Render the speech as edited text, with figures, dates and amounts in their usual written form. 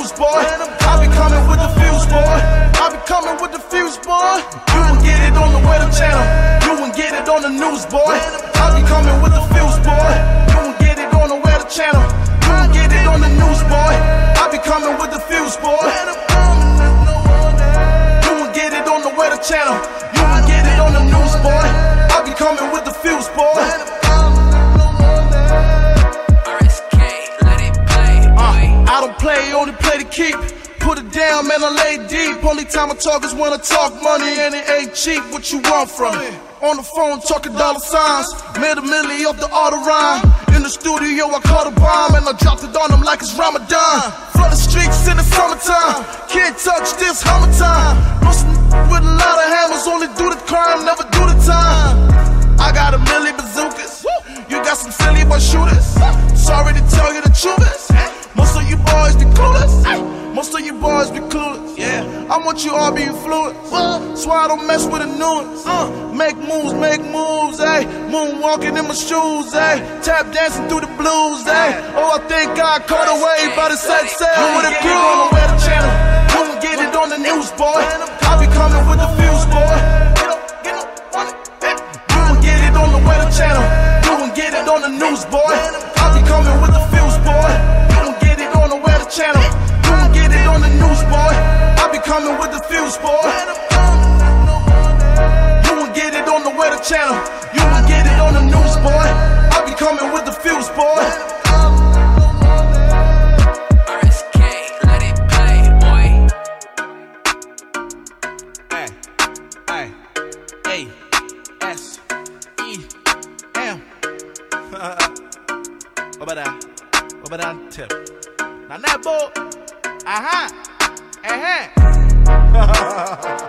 news, boy. I be coming with the fuse, boy. I be coming with the fuse, boy. You won't get it on the Weather Channel. You won't get it on the news, boy. I be coming with the fuse, boy. You won't get it on the Weather Channel. You won't get it on the news, boy. I be coming with the fuse, boy. You won't get it on the Weather Channel. You won't get it on the news, boy. I be coming with the fuse, boy. I don't play, only play to keep. Put it down, man, I lay deep. Only time I talk is when I talk money, and it ain't cheap. What you want from me? On the phone, talking dollar signs. Made a milli off the auto rhyme. In the studio, I caught a bomb, and I dropped it on them like it's Ramadan. Flood the streets in the summertime. Can't touch this hammer time. No with a lot of hammers, only do the crime, never do the time. I got a milli bazookas. You got some silly boy shooters. Sorry to tell you the truth. Most of you boys be clueless. Most of you boys be clueless. Yeah, I want you all be influenced. That's why I don't mess with the nuance. Make moves, ayy. Moonwalking in my shoes, ayy. Tap dancing through the blues, ayy. Oh, I think I caught a wave by the sunset. You with a crew on the Weather Channel. You won't get it on the news, boy. I be coming with the fuse, boy. You won't get it on the Weather Channel. You won't get it on the news, boy. I be coming with the fuse, boy. Channel. You won't get it on the news, boy. I be coming with the fuse, boy. You won't get it on the Weather Channel. You won't get it on the news, boy. I be coming with the fuse, boy. RSK, let it play, boy. A-S-E-M. What about that tip? Now that boy,